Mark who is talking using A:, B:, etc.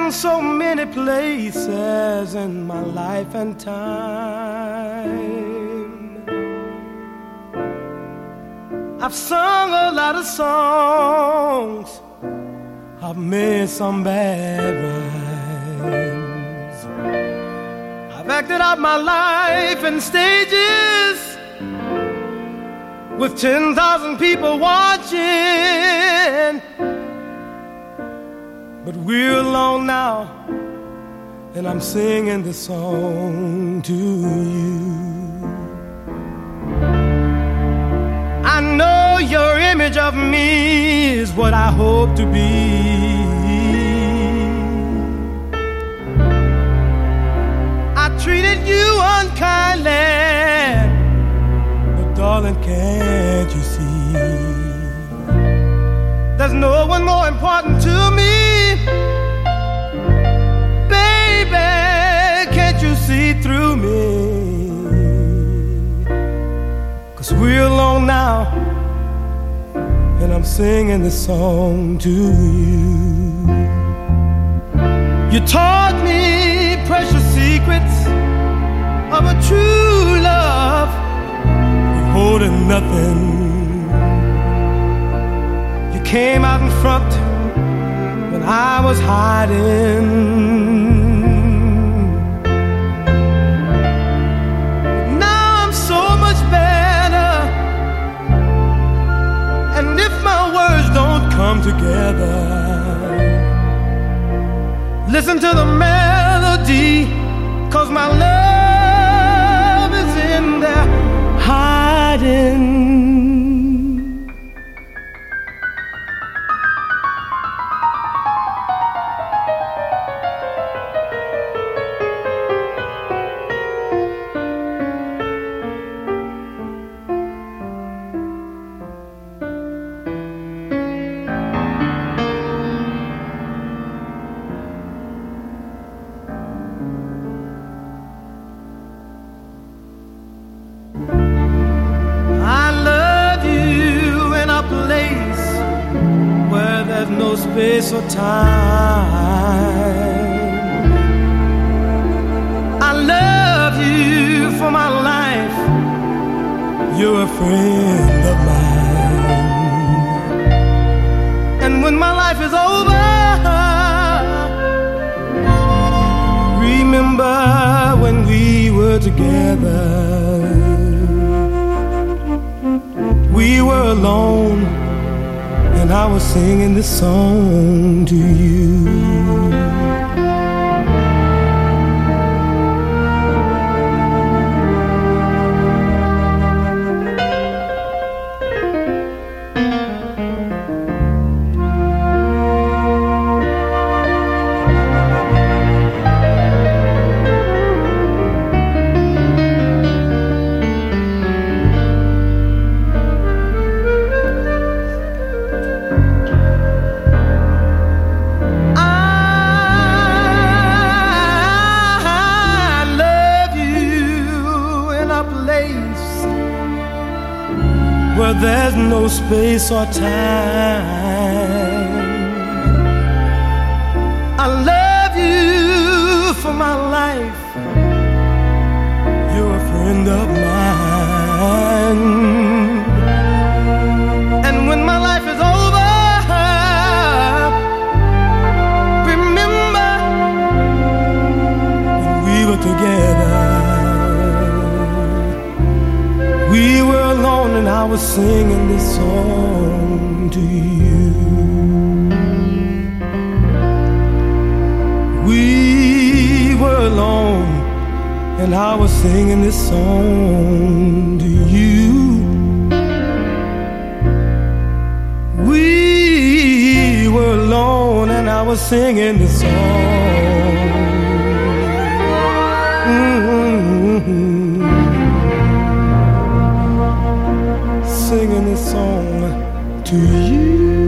A: so many places in my life and time. I've sung a lot of songs, I've made some bad rhymes. I've acted out my life in stages with 10,000 people watching. But we're alone now, and I'm singing this song to you. I know your image of me is what I hope to be. I treated you unkindly, but darling, can't you see? There's no one more important to me. Baby, can't you see through me? 'Cause we're alone now, and I'm singing this song to you. You taught me precious secrets of a true love, holding nothing. You came out in front when I was hiding. Now I'm so much better, and if my words don't come together, listen to the melody, 'cause my love is in there hiding. No space or time. I love you for my life. You're a friend of mine. And when my life is over, remember when we were together. We were alone, and I was singing this song to you. Where there's no space or time. I love you for my life. You're a friend of mine. And when my life is over, remember when we were together. We were alone, and I was singing this song to you. We were alone, and I was singing this song to you. We were alone, and I was singing this song. Singing this song to you.